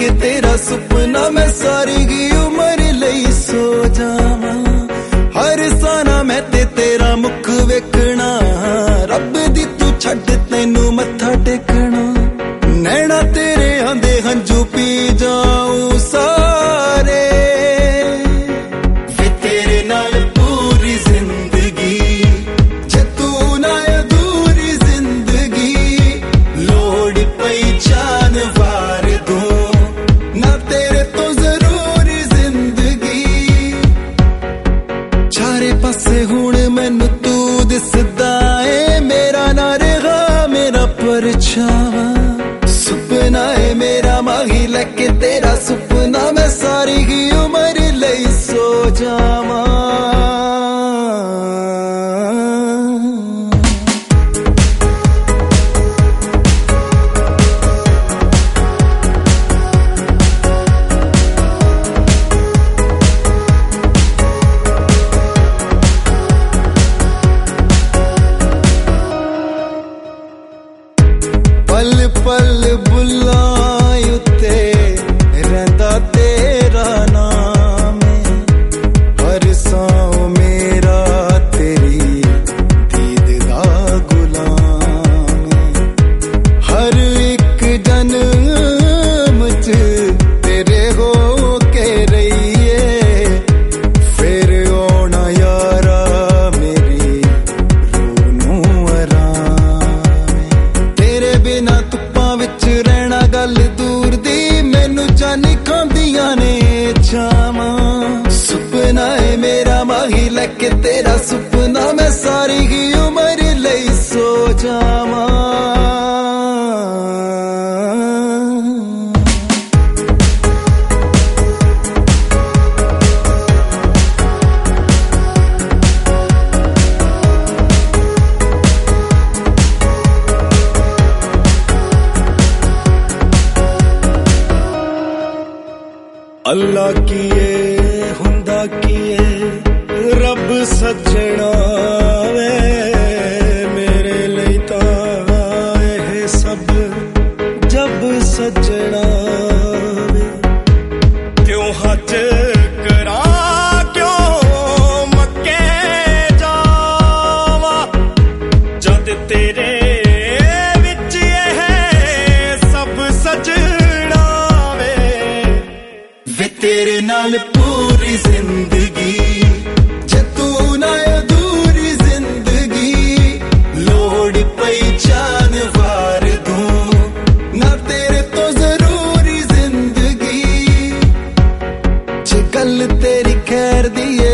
लेके तेरा सुपना मैं सारी की उम्र लई सो जावा। हर साना मैं ते तेरा मुख वेखना, रब दी तू छड्ड तैनू मत्था टेकना। नैना तेरे आंदे हंजू पी जाऊं सारे, वे तेरे नाल पूरी जिंदगी, जे तू ना अधूरी जिंदगी। लोड़ पई जान वार दूं ना तेरे तो जरूरी जिंदगी। चारे पासे हुण मैनू तू दिसदा ए, मेरा ना रहा मेरा परछावा। सुपना है मेरा माही लेके तेरा सुपना मैं सारी की उम्र लई सो जावा। पल पल बुलां उत्ते रहिंदा तेरा नाम, हर सांव मेरा तेरी दीद दा गुलाम। हर एक जन्म च तेरे हो के रहिए, फिर औना यारा मेरी रूह नूं आराम। तेरे बिना धुप्पां विच रहना गल दूर दी, मैनू जानी खांदियां ने छावां। सुपना है मेरा माही लेके तेरा सुपना मैं सारी की उम्र लई सो जावां। अल्लाह कीए हुंदा कीए रब सजना वे, मेरे लिए तां एह सब जब सजना वे। क्यों हज करा क्यों मक्के जावा, जद तेरे विच एह सब सजना वे। वे तेरे नाल पूरी जिंदगी, जे तू ना अधूरी जिंदगी। लोड़ पई जान वार दूं ना तेरे तो जरूरी जिंदगी। जे गल तेरी खैर दी